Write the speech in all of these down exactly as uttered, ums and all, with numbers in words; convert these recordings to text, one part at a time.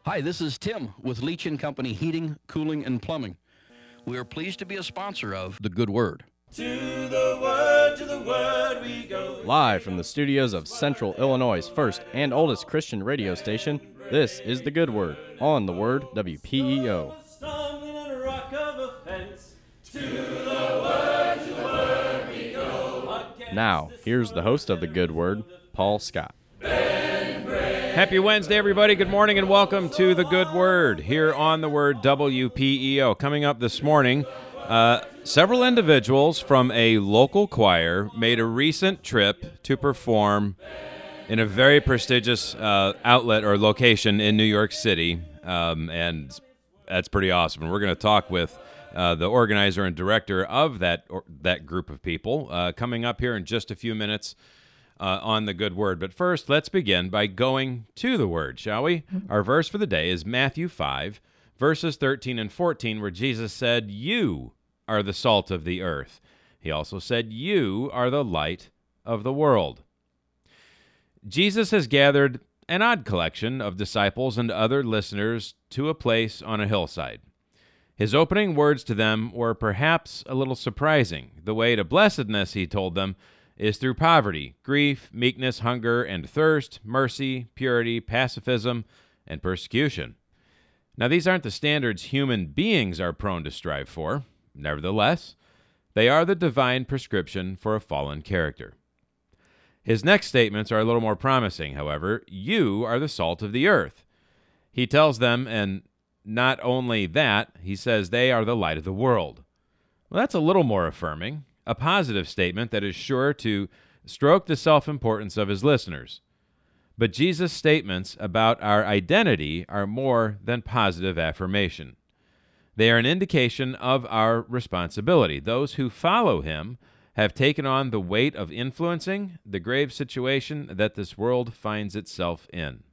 Hi, this is Tim with Leach and Company Heating, Cooling, and Plumbing. We are pleased to be a sponsor of The Good Word. To the Word, to the Word we go. Live from the studios of Central Illinois' first and oldest Christian radio station, this is The Good Word on The Word W P E O. Stumbling on a rock of offense. To the Word, to the Word we go. Now, here's the host of The Good Word, Paul Scott. Happy Wednesday, everybody. Good morning and welcome to The Good Word here on The Word W P E O. Coming up this morning, uh, several individuals from a local choir made a recent trip to perform in a very prestigious uh, outlet or location in New York City, um, and that's pretty awesome. And we're going to talk with uh, the organizer and director of that or, that group of people uh, coming up here in just a few minutes. Uh, on the Good Word. But first, let's begin by going to the Word, shall we? Our verse for the day is Matthew five, verses thirteen and fourteen, where Jesus said, "You are the salt of the earth." He also said, "You are the light of the world." Jesus has gathered an odd collection of disciples and other listeners to a place on a hillside. His opening words to them were perhaps a little surprising. The way to blessedness, he told them, is through poverty, grief, meekness, hunger, and thirst, mercy, purity, pacifism, and persecution. Now, these aren't the standards human beings are prone to strive for. Nevertheless, they are the divine prescription for a fallen character. His next statements are a little more promising, however. You are the salt of the earth. He tells them, and not only that, he says they are the light of the world. Well, that's a little more affirming. A positive statement that is sure to stroke the self-importance of his listeners. But Jesus' statements about our identity are more than positive affirmation. They are an indication of our responsibility. Those who follow him have taken on the weight of influencing the grave situation that this world finds itself in.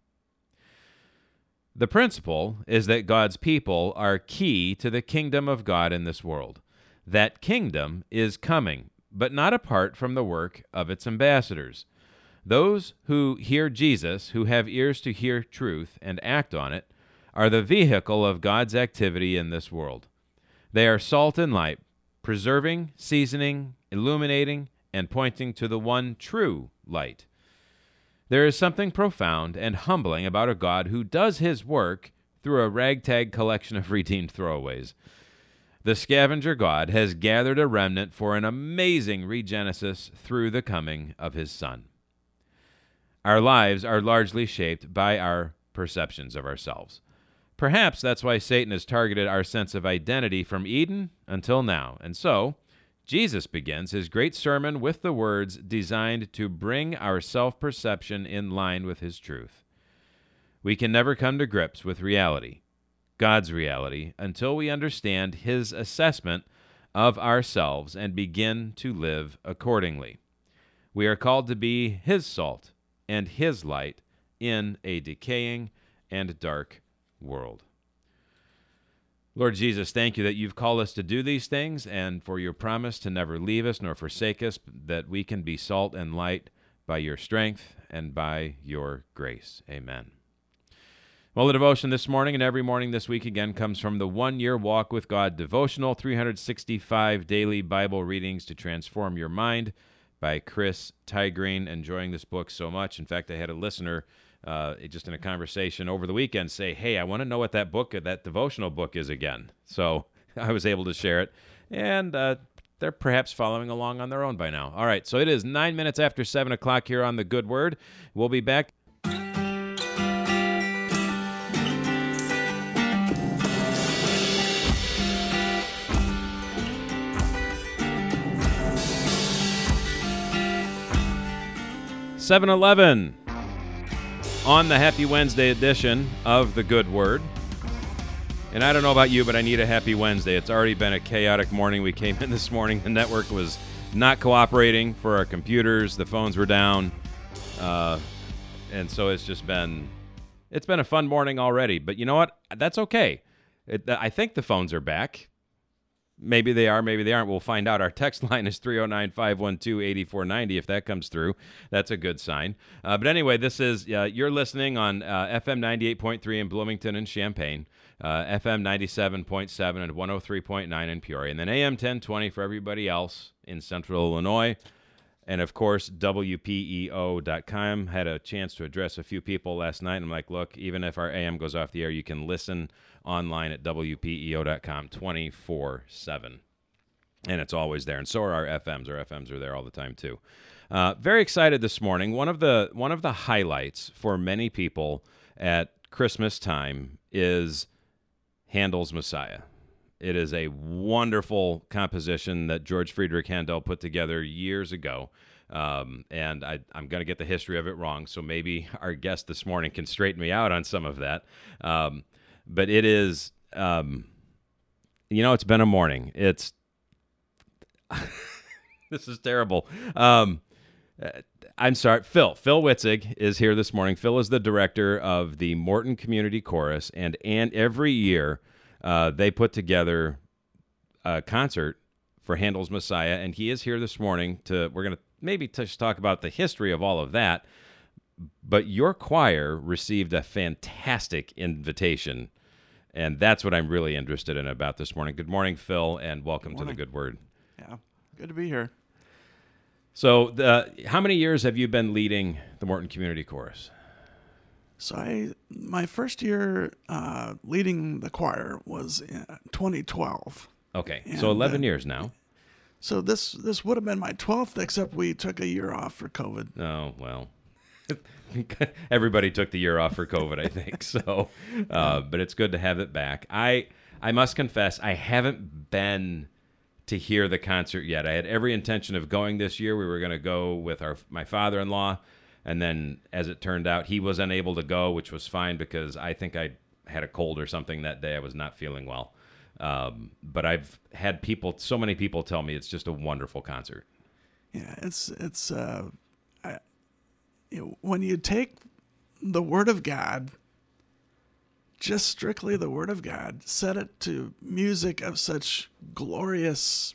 The principle is that God's people are key to the kingdom of God in this world. That kingdom is coming, but not apart from the work of its ambassadors. Those who hear Jesus, who have ears to hear truth and act on it, are the vehicle of God's activity in this world. They are salt and light, preserving, seasoning, illuminating, and pointing to the one true light. There is something profound and humbling about a God who does his work through a ragtag collection of redeemed throwaways. The scavenger God has gathered a remnant for an amazing regenesis through the coming of his Son. Our lives are largely shaped by our perceptions of ourselves. Perhaps that's why Satan has targeted our sense of identity from Eden until now. And so, Jesus begins his great sermon with the words designed to bring our self-perception in line with his truth. We can never come to grips with reality, God's reality, until we understand his assessment of ourselves and begin to live accordingly. We are called to be his salt and his light in a decaying and dark world. Lord Jesus, thank you that you've called us to do these things and for your promise to never leave us nor forsake us, that we can be salt and light by your strength and by your grace. Amen. Well, the devotion this morning and every morning this week again comes from the One Year Walk with God devotional, three hundred sixty-five daily Bible readings to transform your mind by Chris Tygreen. Enjoying this book so much. In fact, I had a listener uh, just in a conversation over the weekend say, hey, I want to know what that book, that devotional book is again. So I was able to share it, and uh, they're perhaps following along on their own by now. All right, so it is nine minutes after seven o'clock here on The Good Word. We'll be back. seven eleven on the Happy Wednesday edition of The Good Word. And I don't know about you, but I need a happy Wednesday. It's already been a chaotic morning. We came in this morning. The network was not cooperating for our computers. The phones were down. Uh, and so it's just been, it's been a fun morning already. But you know what? That's okay. It, I think the phones are back. maybe they are, maybe they aren't. We'll find out. Our text line is three oh nine, five one two, eight four nine oh. If that comes through, that's a good sign. Uh, but anyway, this is, uh, you're listening on uh, F M ninety-eight point three in Bloomington and Champaign, uh, F M ninety-seven point seven and one oh three point nine in Peoria, and then A M ten twenty for everybody else in Central Illinois. And, of course, W P E O dot com. Had a chance to address a few people last night. And I'm like, look, even if our A M goes off the air, you can listen online at W P E O dot com twenty-four seven. And it's always there. And so are our F Ms. Our F Ms are there all the time, too. Uh, very excited this morning. One of the one of the highlights for many people at Christmas time is Handel's Messiah. It is a wonderful composition that George Friedrich Handel put together years ago. Um, and I, I'm going to get the history of it wrong, so maybe our guest this morning can straighten me out on some of that. Um, but it is, um, you know, it's been a morning. It's, this is terrible. Um, I'm sorry, Phil. Phil Witzig is here this morning. Phil is the director of the Morton Community Chorus, and, and every year, Uh, they put together a concert for Handel's Messiah, and he is here this morning to, we're going to maybe just talk about the history of all of that, but your choir received a fantastic invitation, and that's what I'm really interested in about this morning. Good morning, Phil, and welcome to the Good Word. Yeah, good to be here. So the, how many years have you been leading the Morton Community Chorus? So I, my first year uh, leading the choir was in twenty twelve. Okay, And, so eleven uh, years now. So this this would have been my twelfth, except we took a year off for COVID. Oh, well. Everybody took the year off for COVID, I think. So, uh, but it's good to have it back. I I must confess, I haven't been to hear the concert yet. I had every intention of going this year. We were going to go with our my father-in-law, and then as it turned out, he was unable to go, which was fine because I think I had a cold or something that day. I was not feeling well. Um, but I've had people, so many people tell me it's just a wonderful concert. Yeah, it's it's uh, I, you know, when you take the Word of God, just strictly the Word of God, set it to music of such glorious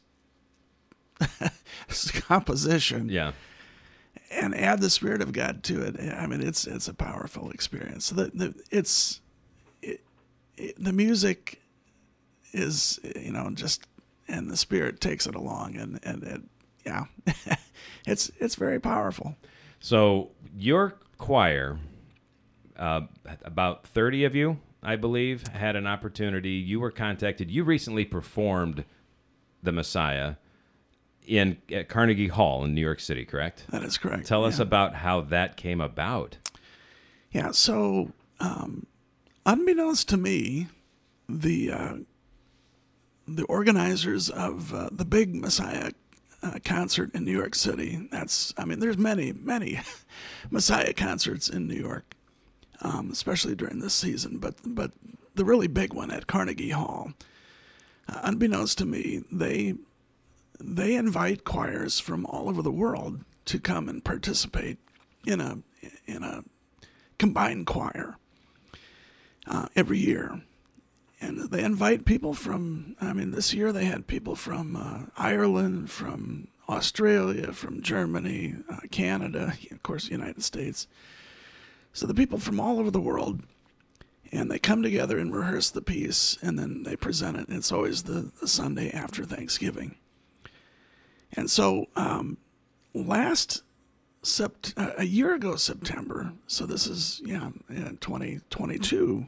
composition, Yeah. and add the Spirit of God to it. I mean, it's it's a powerful experience. The, the it's it, it, the music is, you know, just, and the Spirit takes it along, and and it, yeah, it's it's very powerful. So your choir, uh, about thirty of you, I believe, had an opportunity. You were contacted. You recently performed the Messiah in at Carnegie Hall in New York City, correct? That is correct. Tell us yeah. about how that came about. Yeah, so um, unbeknownst to me, the uh, the organizers of uh, the big Messiah uh, concert in New York City, that's, I mean, there's many, many Messiah concerts in New York, um, especially during this season, but but the really big one at Carnegie Hall, uh, unbeknownst to me, they they invite choirs from all over the world to come and participate in a in a combined choir uh, every year. And they invite people from, I mean, this year they had people from uh, Ireland, from Australia, from Germany, uh, Canada, of course, the United States. So the people from all over the world, and they come together and rehearse the piece, and then they present it. It's always the, the Sunday after Thanksgiving. And so um, last sept- uh, a year ago September, so this is, yeah, twenty twenty-two,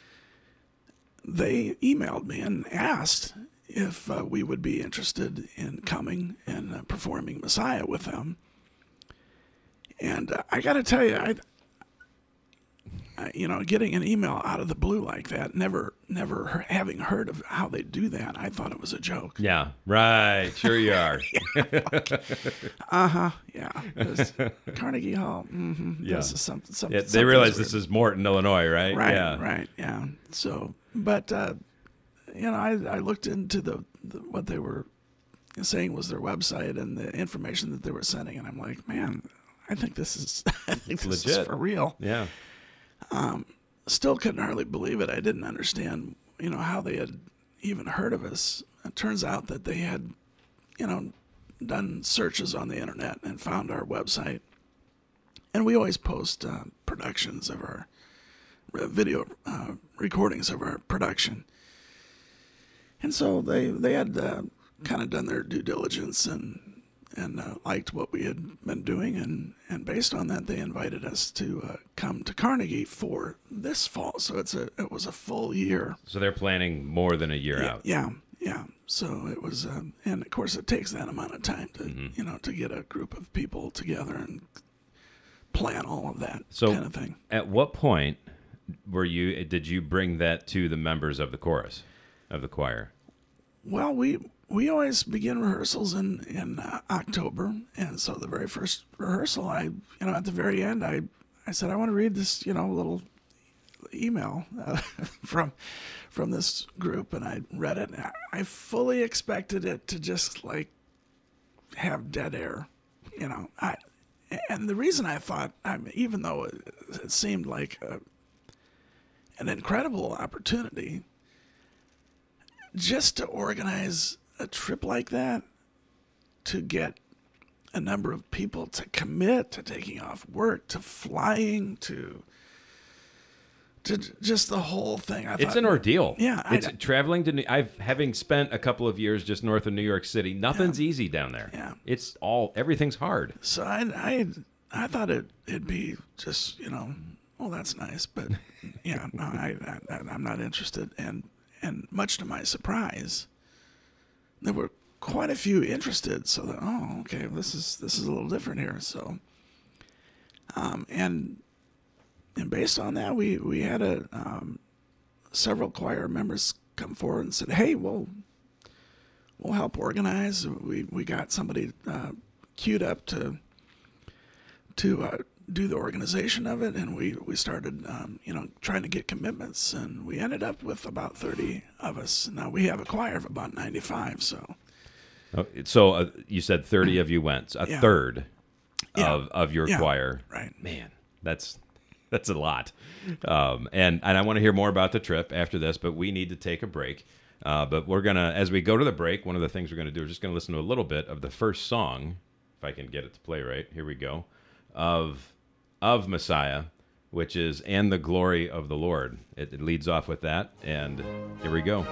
they emailed me and asked if uh, we would be interested in coming and uh, performing Messiah with them. And uh, I got to tell you, I, I, you know, getting an email out of the blue like that, never, never he- having heard of how they do that, I thought it was a joke. Yeah, right. Sure you are. Uh-huh, yeah. This Carnegie Hall, mm-hmm. Yeah. This is something, something, Yeah, they something's realize weird. this is Morton, Illinois, right? Right, Yeah. right, yeah. So, but, uh, you know, I, I looked into the, the what they were saying was their website and the information that they were sending, and I'm like, man, I think this is, I think this is Legit. for real. Yeah. Still couldn't hardly believe it. I didn't understand, you know, how they had even heard of us. It turns out that they had, you know, done searches on the internet and found our website. And we always post uh, productions of our uh, video uh, recordings of our production. And so they they had uh, kind of done their due diligence and and uh, liked what we had been doing, and, and based on that, they invited us to uh, come to Carnegie for this fall. So it's a it was a full year. So they're planning more than a year yeah, out. Yeah, yeah. So it was, um, and of course, it takes that amount of time to Mm-hmm. you know to get a group of people together and plan all of that So kind of thing. At what point were you? Did you bring that to the members of the chorus, of the choir? Well, we we always begin rehearsals in in uh, October, and so the very first rehearsal, I you know at the very end, I I said I want to read this you know little email uh, from from this group, and I read it. And I, I fully expected it to just like have dead air, you know. I and the reason I thought, I mean, even though it, it seemed like a, an incredible opportunity, just to organize a trip like that, to get a number of people to commit to taking off work, to flying, to to just the whole thing. I It's thought, an ordeal. Yeah, I- it's traveling to. New, I've having spent a couple of years just north of New York City. Nothing's easy down there. Yeah. It's all everything's hard. So I I I thought it it'd be just you know, well that's nice, but yeah, no, I, I I'm not interested. And and much to my surprise, there were quite a few interested. So that oh okay, this is this is a little different here. So um and and based on that, we we had a um, several choir members come forward and said, hey, we'll we'll help organize. We we got somebody uh, queued up to to uh, do the organization of it, and we we started um, you know trying to get commitments, and we ended up with about thirty of us. Now we have a choir of about ninety-five, so Oh, So uh, you said thirty of you went. A Yeah. third Yeah. of of your Yeah. choir. Right. Man, that's that's a lot. Um, and and I want to hear more about the trip after this, but we need to take a break. Uh, but we're gonna, as we go to the break, one of the things we're gonna do is just gonna listen to a little bit of the first song, if I can get it to play right. Here we go, of of Messiah, which is "And the Glory of the Lord." It, it leads off with that, and here we go.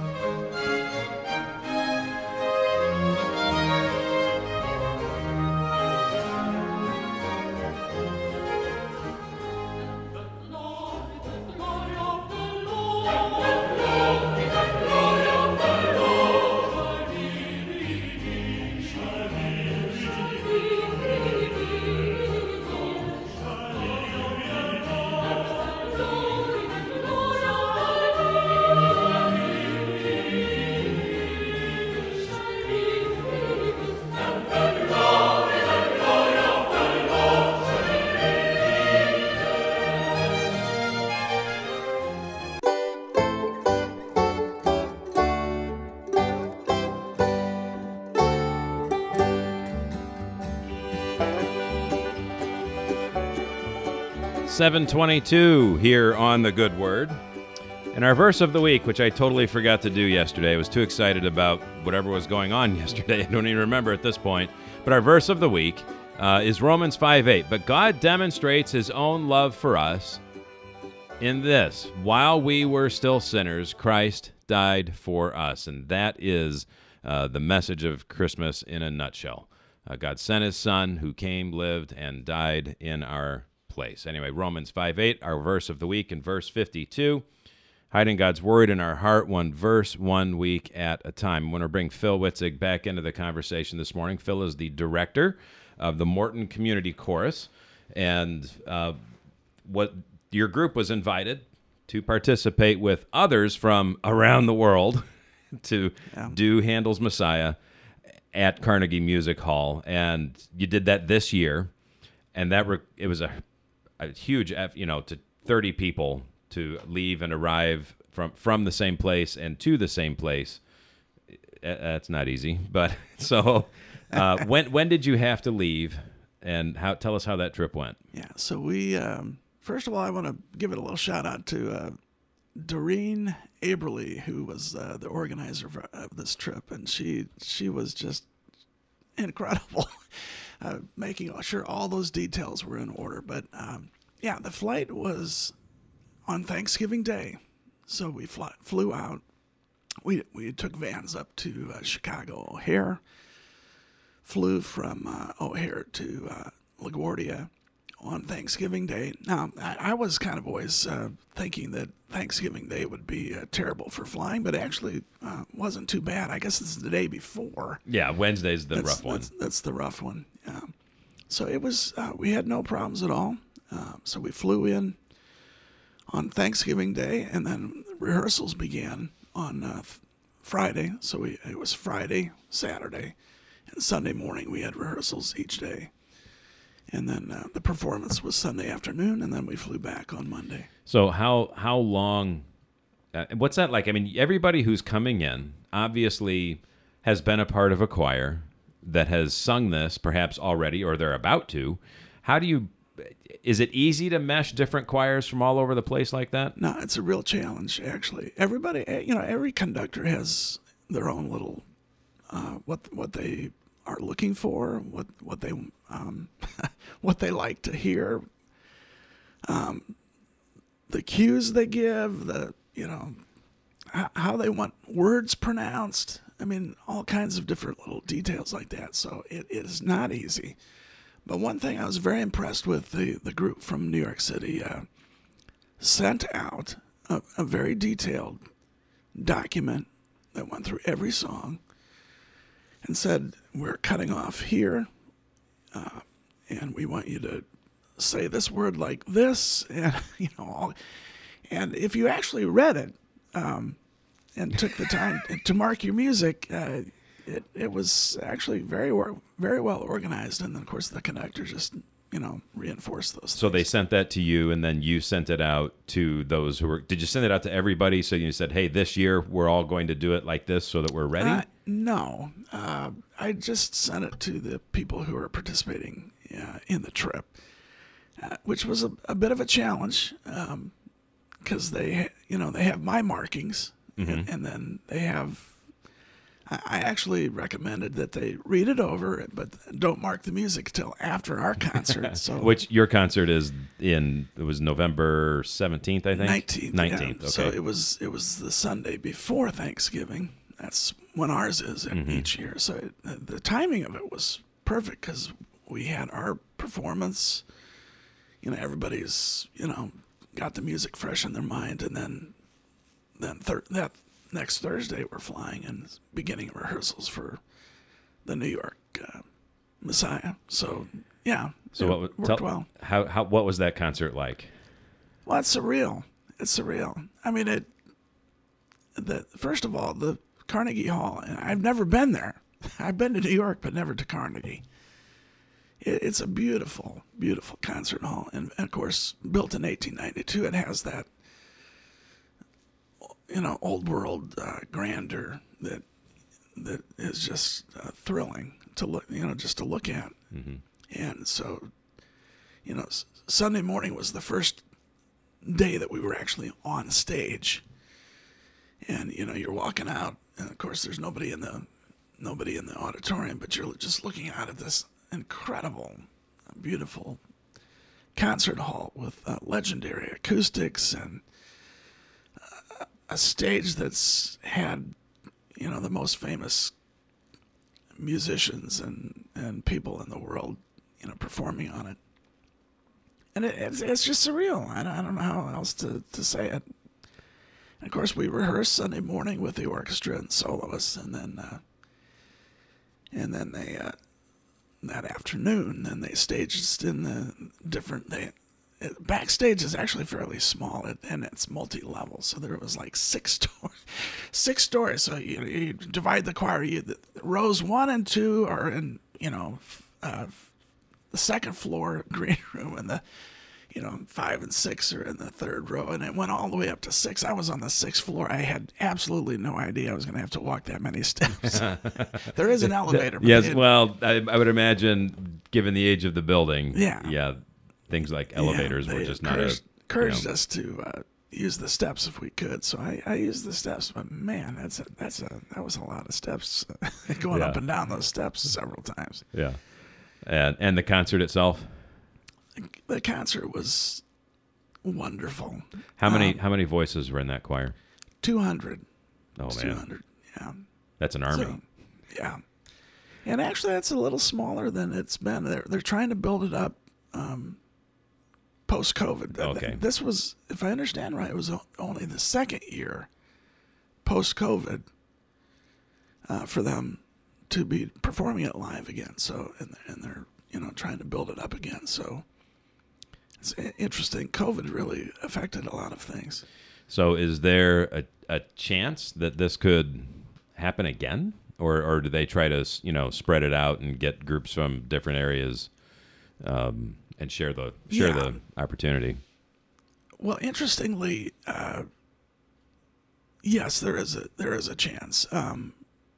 seven twenty-two here on The Good Word. And our verse of the week, which I totally forgot to do yesterday. I was too excited about whatever was going on yesterday. I don't even remember at this point. But our verse of the week uh, is Romans five eight. But God demonstrates his own love for us in this: while we were still sinners, Christ died for us. And that is uh, the message of Christmas in a nutshell. Uh, God sent his son, who came, lived, and died in our place. Anyway, Romans five eight, our verse of the week, in verse fifty-two. Hiding God's word in our heart, one verse, one week at a time. I want to bring Phil Witzig back into the conversation this morning. Phil is the director of the Morton Community Chorus, and uh, what your group was invited to participate with others from around the world to Yeah. do Handel's Messiah at Carnegie Music Hall, and you did that this year, and that re- it was a, a huge, eff- you know, to thirty people to leave and arrive from from the same place and to the same place. Uh, That's not easy, but so uh, when when did you have to leave, and how? Tell us how that trip went. Yeah, so we, um, first of all, I want to give it a little shout out to uh, Doreen Aberly, who was uh, the organizer of, of this trip, and she she was just incredible, uh, making sure all those details were in order. But um, yeah, the flight was on Thanksgiving Day, so we fly, flew out. We we took vans up to uh, Chicago O'Hare, flew from uh, O'Hare to uh, LaGuardia on Thanksgiving Day. Now, I, I was kind of always uh, thinking that Thanksgiving Day would be uh, terrible for flying, but it actually uh, wasn't too bad. I guess it's the day before. Yeah, Wednesday's the that's, rough one. That's, that's the rough one. Yeah. So it was. Uh, we had no problems at all. Uh, so we flew in on Thanksgiving Day, and then rehearsals began on uh, Friday. So we it was Friday, Saturday, and Sunday morning. We had rehearsals each day. And then uh, the performance was Sunday afternoon, and then we flew back on Monday. So how how long? Uh, what's that like? I mean, everybody who's coming in obviously has been a part of a choir that has sung this perhaps already, or they're about to. How do you? Is it easy to mesh different choirs from all over the place like that? No, it's a real challenge, actually. Everybody, you know, every conductor has their own little uh, what what they are looking for, what what they um, what they like to hear, um, the cues they give, the you know how, how they want words pronounced. I mean, all kinds of different little details like that. So it, it is not easy. But one thing I was very impressed with, the the group from New York City uh, sent out a, a very detailed document that went through every song and said, we're cutting off here, uh, and we want you to say this word like this, and you know, all, and if you actually read it um, and took the time to mark your music, uh, it it was actually very very well organized, and then of course the conductor just you know reinforced those. So things. they sent that to you, and then you sent it out to those who were. Did you send it out to everybody? So you said, "Hey, this year we're all going to do it like this, so that we're ready." Uh, no, uh, I just sent it to the people who are participating uh, in the trip, uh, which was a, a bit of a challenge because um, they, you know, they have my markings, mm-hmm. and, and then they have. I actually recommended that they read it over, but don't mark the music till after our concert. So, which your concert is in? It was November seventeenth, I think. Nineteenth. Nineteenth. Yeah. Okay. So it was it was the Sunday before Thanksgiving. That's when ours is mm-hmm. each year. So it, the timing of it was perfect because we had our performance. You know, everybody's you know got the music fresh in their mind, and then then thir- that. Next Thursday, we're flying and beginning rehearsals for the New York uh, Messiah. So, yeah, so it what worked tell, well. How how what was that concert like? Well, it's surreal. It's surreal. I mean, it. The first of all, the Carnegie Hall. And I've never been there. I've been to New York, but never to Carnegie. It, it's a beautiful, beautiful concert hall, and, and of course, built in eighteen ninety-two, it has that. You know, old world uh, grandeur that that is just uh, thrilling to look. You know, just to look at. Mm-hmm. And so, you know, s- Sunday morning was the first day that we were actually on stage. And you know, you're walking out, and of course, there's nobody in the nobody in the auditorium, but you're just looking out at this incredible, beautiful concert hall with uh, legendary acoustics and. A stage that's had, you know, the most famous musicians and, and people in the world, you know, performing on it. And it, it's it's just surreal. I don't, I don't know how else to, to say it. And of course, we rehearsed Sunday morning with the orchestra and soloists, and then uh, and then they uh, that afternoon, then they staged in the different they. Backstage is actually fairly small, and it's multi-level. So there was like six stories, six stories. So you, you divide the choir. You, the, rows one and two are in, you know, uh, the second floor green room, and the, you know, five and six are in the third row. And it went all the way up to six. I was on the sixth floor. I had absolutely no idea I was going to have to walk that many steps. There is an elevator. But yes, it, well, I, I would imagine, given the age of the building, yeah, yeah. Things like elevators yeah, were just not encouraged, a, encouraged you know. us to, uh, use the steps if we could. So I, I used the steps, but man, that's a, that's a that was a lot of steps going Yeah. up and down those steps several times. Yeah. And and the concert itself. The concert was wonderful. How many Um, how many voices were in that choir? two hundred. Oh It's man, two hundred. Yeah. that's an army. So, yeah. And actually, that's a little smaller than it's been. They're they're trying to build it up um, post COVID. Okay. This was, if I understand right, it was o- only the second year post COVID uh, for them to be performing it live again. So and and they're you know trying to build it up again. So it's i- interesting. COVID really affected a lot of things. So is there a, a chance that this could happen again? Or, or do they try to, you know, spread it out and get groups from different areas um, and share the share Yeah. the opportunity? Well, interestingly, uh, yes, there is a there is a chance. Um,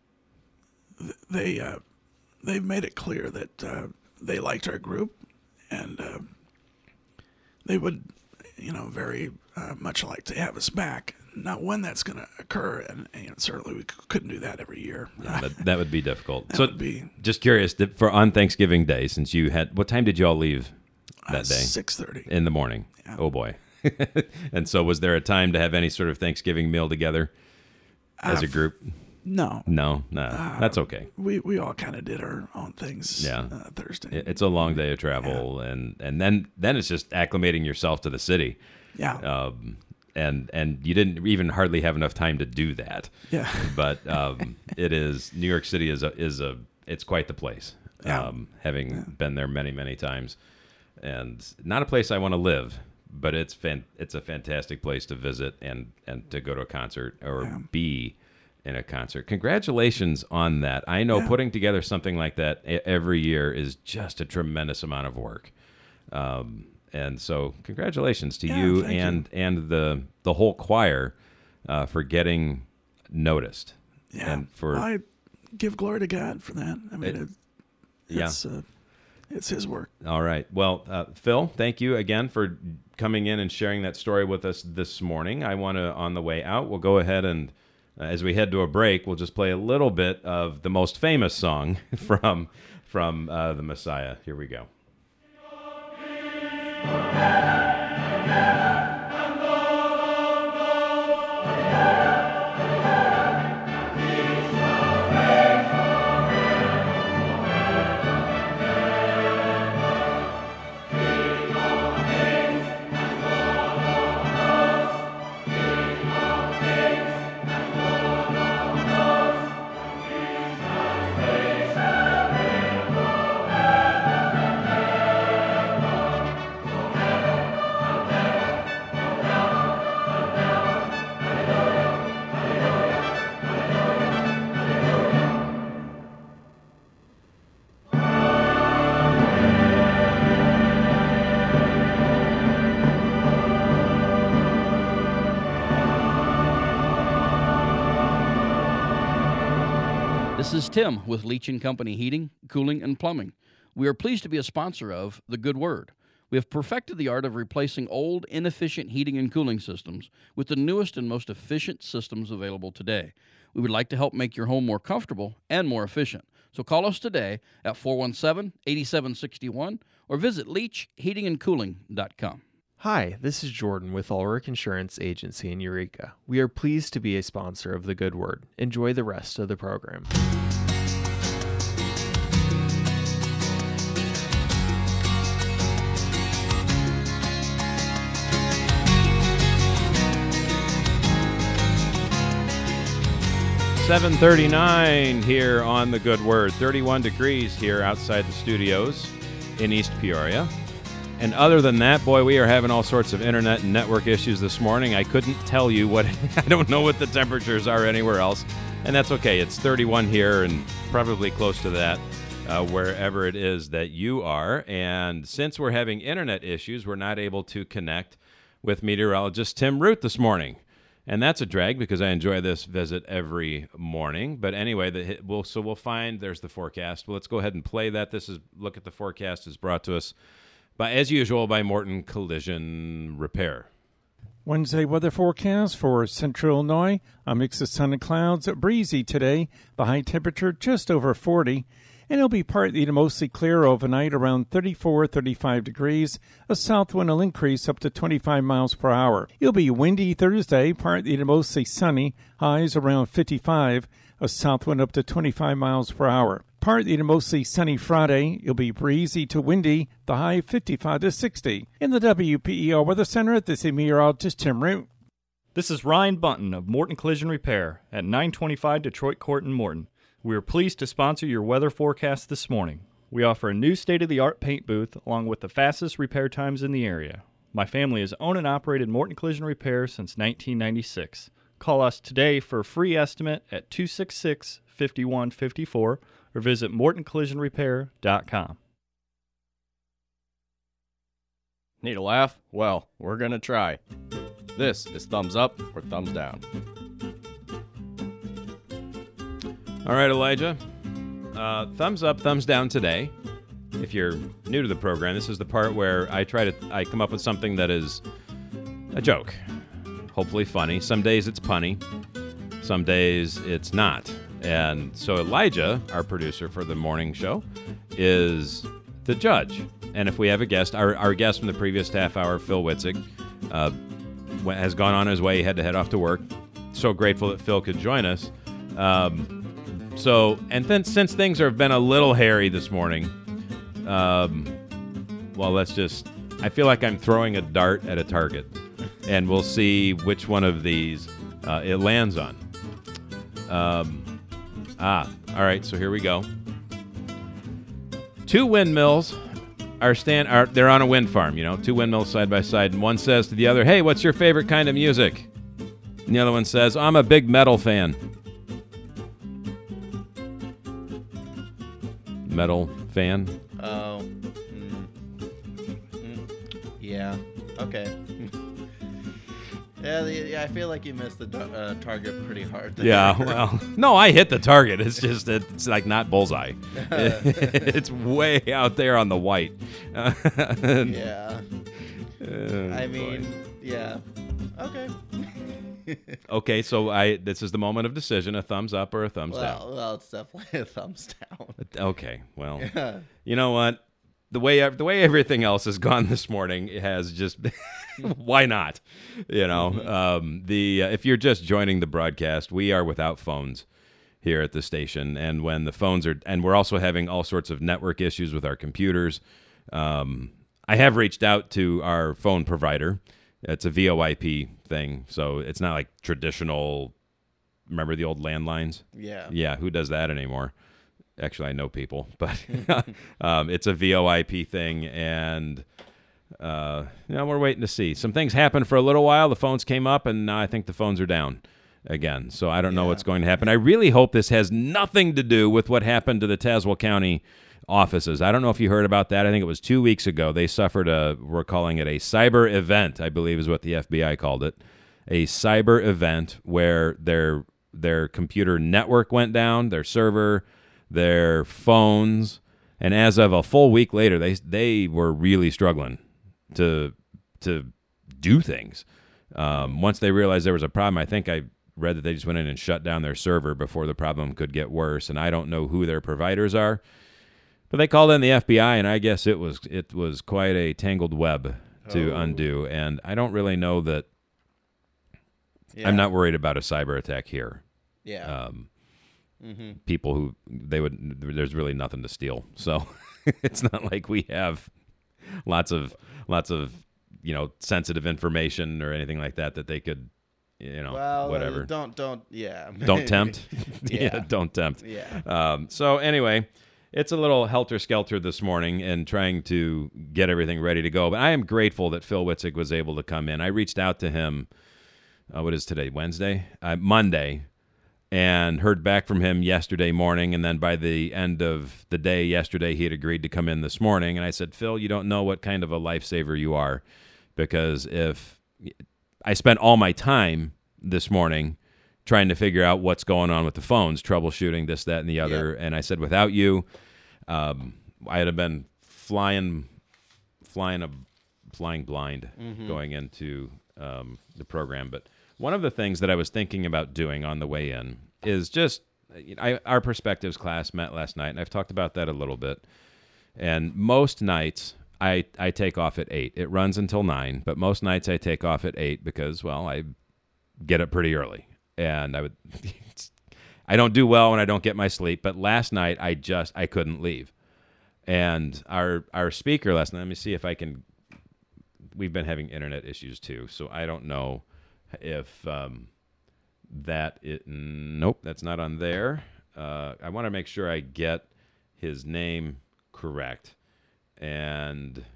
th- they uh, they've made it clear that uh, they liked our group, and uh, they would, you know, very uh, much like to have us back. Now, when that's going to occur, and, and certainly we c- couldn't do that every year. That, that would be difficult. That so, would be- just curious, did- for on Thanksgiving Day, since you had, what time did you all leave that day? Six thirty. In the morning. Yeah. Oh boy. And so, was there a time to have any sort of Thanksgiving meal together as a Uh, group? No, No, no, that's okay. we we all kind of did our own things. Yeah. uh, Thursday. It- It's a long day of travel, and and then then it's just acclimating yourself to the city. yeah, Um, and and you didn't even hardly have enough time to do that. yeah. But um, it is New York City is a is a it's quite the place. Yeah. Um, having been there many many times, and not a place I want to live, but it's fan, it's a fantastic place to visit and and to go to a concert or Yeah. be in a concert. Congratulations on that. I know Yeah. putting together something like that e- every year is just a tremendous amount of work. Um, and so congratulations to Yeah, you thank you. and and the the whole choir uh, for getting noticed. Yeah, And for I give glory to God for that. I mean, It- it, yeah. it's uh, it's His work. All right. Well, uh, Phil, thank you again for coming in and sharing that story with us this morning. I want to, on the way out, we'll go ahead and, uh, as we head to a break, we'll just play a little bit of the most famous song from from uh, the Messiah. Here we go. This is Tim with Leach and Company Heating, Cooling, and Plumbing. We are pleased to be a sponsor of The Good Word. We have perfected the art of replacing old, inefficient heating and cooling systems with the newest and most efficient systems available today. We would like to help make your home more comfortable and more efficient. So call us today at four one seven, eight seven six one or visit leach heating and cooling dot com. Hi, this is Jordan with Ulrich Insurance Agency in Eureka. We are pleased to be a sponsor of The Good Word. Enjoy the rest of the program. seven thirty-nine here on The Good Word. thirty-one degrees here outside the studios in East Peoria. And other than that, boy, we are having all sorts of internet and network issues this morning. I couldn't tell you what, I don't know what the temperatures are anywhere else. And that's okay. It's thirty-one here and probably close to that uh, wherever it is that you are. And since we're having internet issues, we're not able to connect with meteorologist Tim Root this morning. And that's a drag because I enjoy this visit every morning. But anyway, the, we'll, so we'll find, there's the forecast. Well, let's go ahead and play that. This is Look at the Forecast is brought to us, by, as usual, by Morton Collision Repair. Wednesday weather forecast for Central Illinois. A mix of sun and clouds, breezy today. The high temperature just over forty. And it'll be partly to mostly clear overnight around thirty-four, thirty-five degrees. A south wind will increase up to twenty-five miles per hour. It'll be windy Thursday, partly to mostly sunny. Highs around fifty-five. A south wind up to twenty-five miles per hour. Partly to mostly sunny Friday. It'll be breezy to windy. The high fifty-five to sixty. In the W P E O Weather Center, this is meteorologist Tim Root. This is Ryan Bunton of Morton Collision Repair at nine twenty-five Detroit Court in Morton. We are pleased to sponsor your weather forecast this morning. We offer a new state-of-the-art paint booth along with the fastest repair times in the area. My family has owned and operated Morton Collision Repair since nineteen ninety-six. Call us today for a free estimate at two six six, five one five four or visit morton collision repair dot com. Need a laugh? Well, we're going to try. This is Thumbs Up or Thumbs Down. All right, Elijah. Uh, thumbs up, thumbs down today. If you're new to the program, this is the part where I try to I come up with something that is a joke. Hopefully funny. Some days it's punny. Some days it's not. And so Elijah, our producer for the morning show, is the judge. And if we have a guest, our, our guest from the previous half hour, Phil Witzig, uh, has gone on his way. He had to head off to work. So grateful that Phil could join us. Um, so, and then since things have been a little hairy this morning, um, well, let's just, I feel like I'm throwing a dart at a target. And we'll see which one of these uh, it lands on. Um, ah, all right, so here we go. Two windmills are stand are they're on a wind farm, you know, two windmills side by side, and one says to the other, "Hey, what's your favorite kind of music?" And the other one says, "I'm a big metal fan." Metal fan? Oh. Mm. Mm. Yeah. Okay. Yeah, the, yeah, I feel like you missed the uh, target pretty hard there. Yeah, well, no, I hit the target. It's just, it's like not bullseye. It's way out there on the white. Yeah. Oh, I mean, boy. yeah. Okay. Okay, so I this is the moment of decision, a thumbs up or a thumbs well, down. Well, it's definitely a thumbs down. Okay, well, Yeah. You know what? The way the way everything else has gone this morning has just why not? You know, um, the uh, if you're just joining the broadcast, we are without phones here at the station, and when the phones are, and we're also having all sorts of network issues with our computers. Um, I have reached out to our phone provider. It's a V O I P thing, so it's not like traditional. Remember the old landlines? Yeah. Yeah. Who does that anymore? Actually, I know people, but um, it's a V O I P thing, and uh, you know, we're waiting to see. Some things happened for a little while. The phones came up, and now I think the phones are down again. So I don't know Yeah. what's going to happen. I really hope this has nothing to do with what happened to the Tazewell County offices. I don't know if you heard about that. I think it was two weeks ago. They suffered a, we're calling it a cyber event, I believe is what the F B I called it. A cyber event where their their computer network went down, their server, their phones, and as of a full week later, they they were really struggling to to do things. Um, once they realized there was a problem, I think I read that they just went in and shut down their server before the problem could get worse. And I don't know who their providers are, but they called in the F B I, and I guess it was it was quite a tangled web to Oh. undo. And I don't really know that. Yeah. I'm not worried about a cyber attack here. Yeah. Um, mm-hmm. People who they would there's really nothing to steal, so it's not like we have lots of lots of you know sensitive information or anything like that that they could you know Well, uh, whatever don't don't yeah. don't tempt Yeah. don't tempt Yeah. um, so anyway, it's a little helter-skelter this morning and trying to get everything ready to go, but I am grateful that Phil Witzig was able to come in. I reached out to him uh, what is today, Wednesday uh, Monday, and heard back from him yesterday morning, and then by the end of the day yesterday, he had agreed to come in this morning. And I said, Phil, you don't know what kind of a lifesaver you are, because if I spent all my time this morning trying to figure out what's going on with the phones, troubleshooting this, that, and the other, and I said, without you, um, I'd have been flying, flying a, flying blind Mhm. going into um, the program. But one of the things that I was thinking about doing on the way in is just I, our perspectives class met last night, and I've talked about that a little bit. And most nights I I take off at eight. It runs until nine, but most nights I take off at eight because, well, I get up pretty early, and I would. I don't do well when I don't get my sleep. But last night I just I couldn't leave, and our our speaker last night. Let me see if I can. We've been having internet issues too, so I don't know if um, that it. Nope, that's not on there. Uh, I want to make sure I get his name correct. And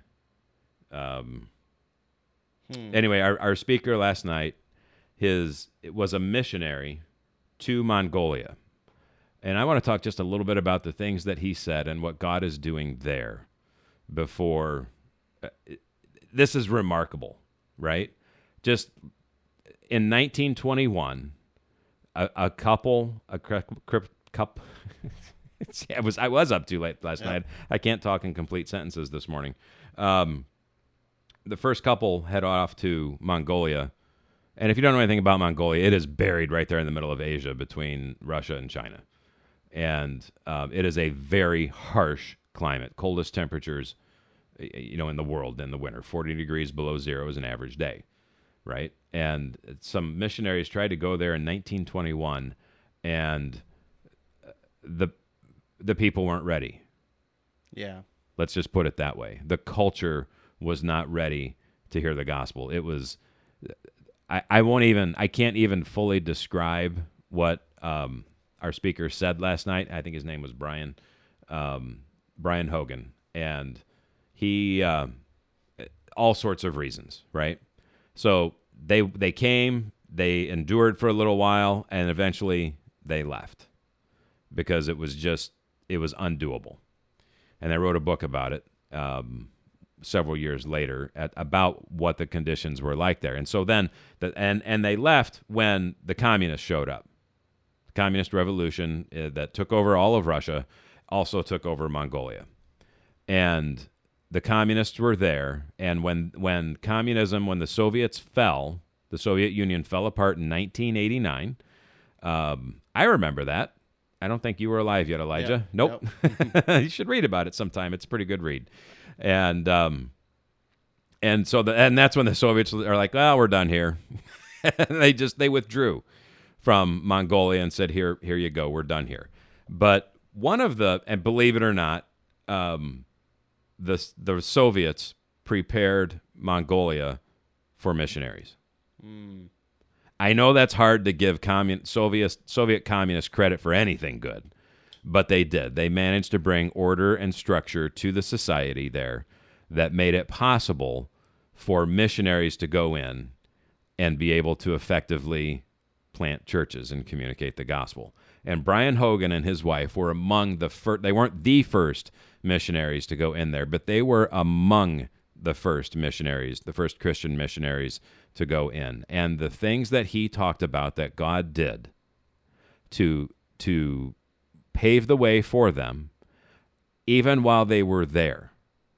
um, hmm. anyway, our, our speaker last night, his it was a missionary to Mongolia. And I want to talk just a little bit about the things that he said and what God is doing there before. Uh, it, this is remarkable, right? Just in nineteen twenty-one, a, a couple, a couple, I was I was up too late last yeah. night. I can't talk in complete sentences this morning. Um, the first couple head off to Mongolia. And if you don't know anything about Mongolia, it is buried right there in the middle of Asia between Russia and China. And um, it is a very harsh climate, coldest temperatures, you know, in the world in the winter. forty degrees below zero is an average day, right? And some missionaries tried to go there in nineteen twenty-one, and the the people weren't ready. Yeah. Let's just put it that way. The culture was not ready to hear the gospel. It was... I, I won't even, I can't even fully describe what um, our speaker said last night. I think his name was Brian, um, Brian Hogan. And he, uh, all sorts of reasons, right? So they they came, they endured for a little while, and eventually they left because it was just, it was undoable. And they wrote a book about it. Um several years later at about what the conditions were like there. And so then, the, and, and they left when the communists showed up. The communist revolution uh, that took over all of Russia also took over Mongolia. And the communists were there. And when, when communism, when the Soviets fell, the Soviet Union fell apart in nineteen eighty-nine. Um, I remember that. I don't think you were alive yet, Elijah. Yeah, nope. nope. You should read about it sometime. It's a pretty good read. And um, and so the and that's when the Soviets are like, well, we're done here. And they just they withdrew from Mongolia and said, here, here you go, we're done here. But one of the, and believe it or not, um, the the Soviets prepared Mongolia for missionaries. Mm. I know that's hard to give commun- Soviet Soviet communists credit for anything good. But they did. They managed to bring order and structure to the society there that made it possible for missionaries to go in and be able to effectively plant churches and communicate the gospel. And Brian Hogan and his wife were among the first, they weren't the first missionaries to go in there, but they were among the first missionaries, the first Christian missionaries to go in. And the things that he talked about that God did to to pave the way for them, even while they were there.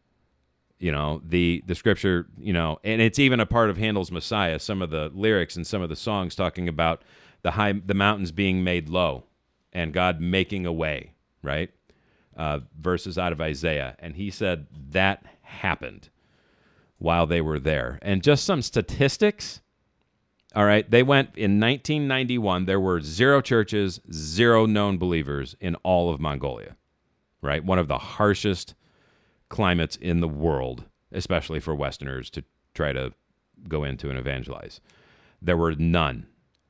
You know, the the scripture, you know, and it's even a part of Handel's Messiah, some of the lyrics and some of the songs talking about the high, the mountains being made low and God making a way, right? Uh, verses out of Isaiah. And he said that happened while they were there. And just some statistics. All right, they went in nineteen ninety-one, there were zero churches, zero known believers in all of Mongolia, right? One of the harshest climates in the world, especially for Westerners to try to go into and evangelize. There were none.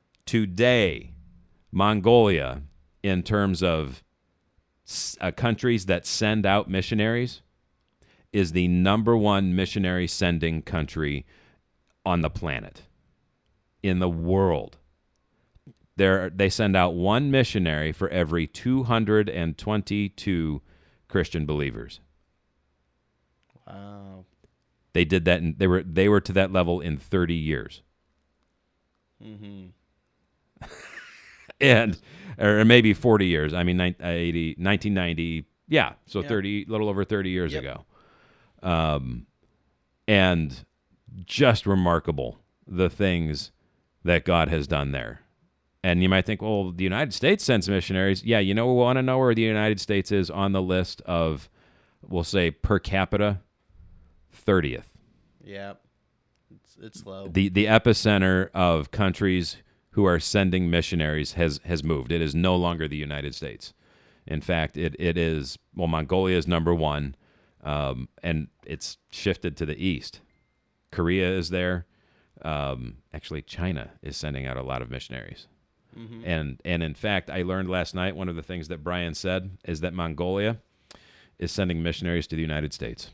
Today, Mongolia, in terms of uh, countries that send out missionaries, is the number one missionary sending country on the planet. In the world. There, they send out one missionary for every two hundred twenty-two Christian believers. Wow. They did that, and they were they were to that level in thirty years. Mm-hmm. And, or maybe forty years. I mean, eighty, nineteen ninety, yeah, so yeah. thirty, little over thirty years yep. ago. Um, and just remarkable. the things that God has done there. And you might think, well, the United States sends missionaries. Yeah, you know, we want to know where the United States is on the list of, we'll say, per capita, thirtieth. Yeah, it's, it's low. The the epicenter of countries who are sending missionaries has, has moved. It is no longer the United States. In fact, it, it is, well, Mongolia is number one, um, and it's shifted to the east. Korea is there. Um, actually, China is sending out a lot of missionaries. Mm-hmm. And and in fact, I learned last night, one of the things that Brian said is that Mongolia is sending missionaries to the United States.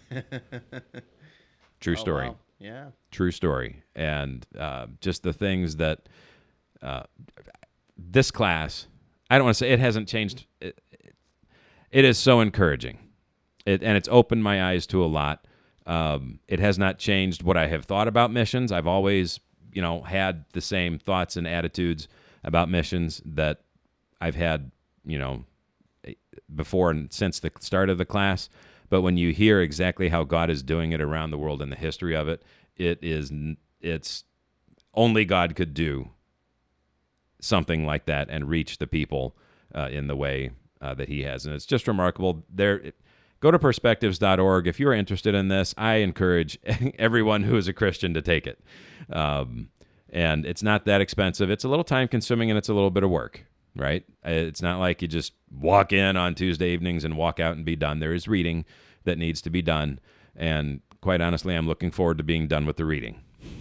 True story. Oh, wow. Yeah. True story. And uh, just the things that uh, this class, I don't want to say it hasn't changed. It, it is so encouraging. It, and it's opened my eyes to a lot. Um, it has not changed what I have thought about missions. I've always, you know, had the same thoughts and attitudes about missions that I've had, you know, before and since the start of the class. But when you hear exactly how God is doing it around the world and the history of it, it is, it's only God could do something like that and reach the people uh, in the way uh, that he has. And it's just remarkable. There, go to perspectives dot org. If you're interested in this, I encourage everyone who is a Christian to take it. Um, and it's not that expensive. It's a little time consuming and it's a little bit of work, right? It's not like you just walk in on Tuesday evenings and walk out and be done. There is reading that needs to be done. And quite honestly, I'm looking forward to being done with the reading.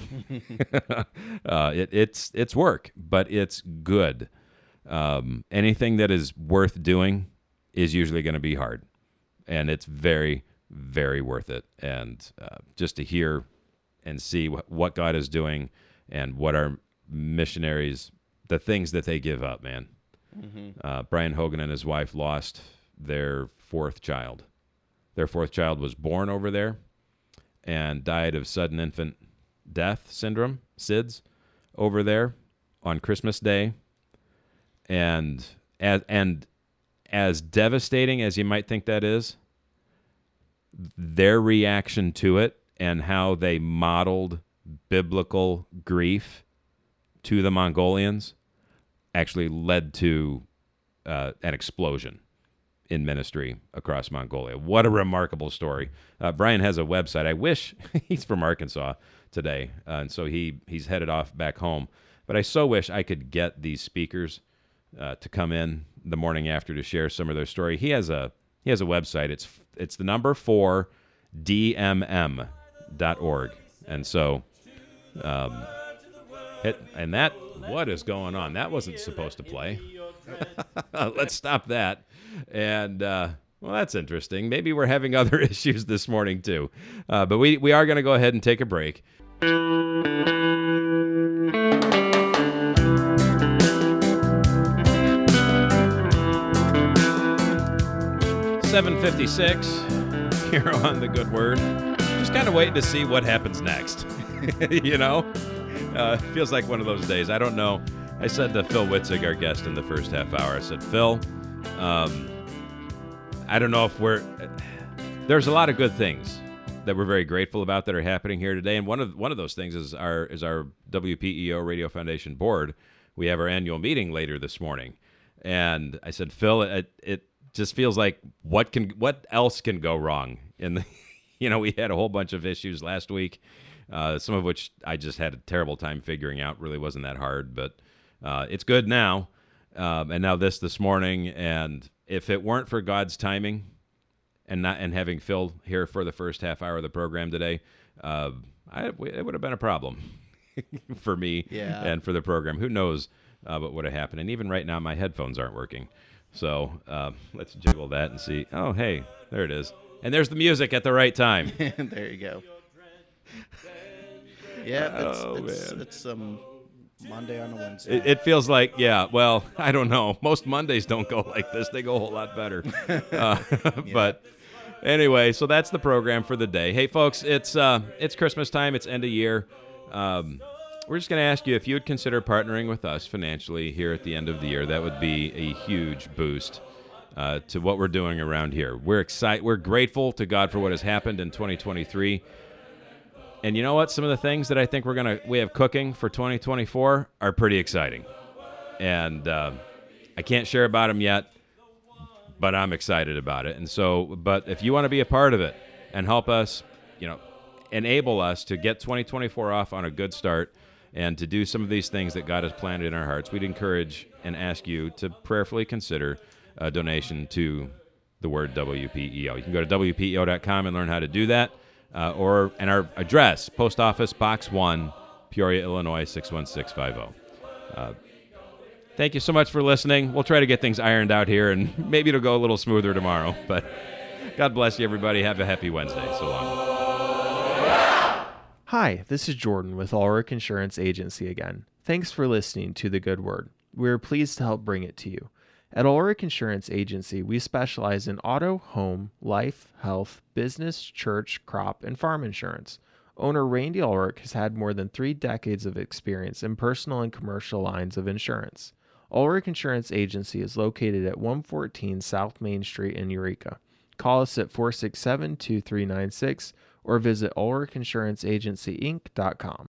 uh, it, it's it's work, but it's good. Um, anything that is worth doing is usually going to be hard. And it's very, very worth it. And uh, just to hear and see wh- what God is doing and what our missionaries, the things that they give up, man. Mm-hmm. Uh, Brian Hogan and his wife lost their fourth child. Their fourth child was born over there and died of sudden infant death syndrome, S I D S, over there on Christmas Day. And as, and as devastating as you might think that is, their reaction to it and how they modeled biblical grief to the Mongolians actually led to uh, an explosion in ministry across Mongolia. What a remarkable story. Uh, Brian has a website. I wish he's from Arkansas today, uh, and so he he's headed off back home. But I so wish I could get these speakers uh, to come in the morning after to share some of their story. He has a he has a website. It's it's the number four D M M dot org, and so um, hit and that what is going on? That wasn't supposed to play. Let's stop that. And uh, well, that's interesting. Maybe we're having other issues this morning too, uh, but we we are going to go ahead and take a break. seven fifty-six here on The Good Word. Just kind of waiting to see what happens next. You know? Uh, feels like one of those days. I don't know. I said to Phil Witzig, our guest in the first half hour, I said, Phil, um, I don't know if we're... There's a lot of good things that we're very grateful about that are happening here today. And one of one of those things is our is our W P E O Radio Foundation board. We have our annual meeting later this morning. And I said, Phil, it, it just feels like what can what else can go wrong in the, you know, we had a whole bunch of issues last week, uh, some of which I just had a terrible time figuring out. Really wasn't that hard, but uh, it's good now. Um, and now this this morning, and if it weren't for God's timing, and not and having Phil here for the first half hour of the program today, uh, I, it would have been a problem for me yeah. and for the program. Who knows uh, what would have happened? And even right now, my headphones aren't working. So uh, let's jiggle that and see. Oh, hey, there it is. And there's the music at the right time. There you go. Yeah, it's, Oh, it's, man. it's um, Monday on a Wednesday. It, it feels like, yeah, well, I don't know. Most Mondays don't go like this. They go a whole lot better. Uh, but anyway, so that's the program for the day. Hey, folks, it's uh, it's Christmas time. It's end of year. Um, we're just going to ask you if you would consider partnering with us financially here at the end of the year. That would be a huge boost uh, to what we're doing around here. We're excited. We're grateful to God for what has happened in twenty twenty-three. And you know what? Some of the things that I think we're gonna we have cooking for twenty twenty-four are pretty exciting, and uh, I can't share about them yet, but I'm excited about it. And so, but if you want to be a part of it and help us, you know, enable us to get twenty twenty-four off on a good start and to do some of these things that God has planted in our hearts, we'd encourage and ask you to prayerfully consider a donation to the Word W P E O. You can go to W P E O dot com and learn how to do that. Uh, or and our address, Post Office Box one, Peoria, Illinois six one six five zero. Uh, thank you so much for listening. We'll try to get things ironed out here, and maybe it'll go a little smoother tomorrow. But God bless you, everybody. Have a happy Wednesday. So long. Hi, this is Jordan with Ulrich Insurance Agency again. Thanks for listening to The Good Word. We are pleased to help bring it to you. At Ulrich Insurance Agency, we specialize in auto, home, life, health, business, church, crop, and farm insurance. Owner Randy Ulrich has had more than three decades of experience in personal and commercial lines of insurance. Ulrich Insurance Agency is located at one fourteen South Main Street in Eureka. Call us at four six seven, two three nine six or visit ulrich insurance agency inc dot com.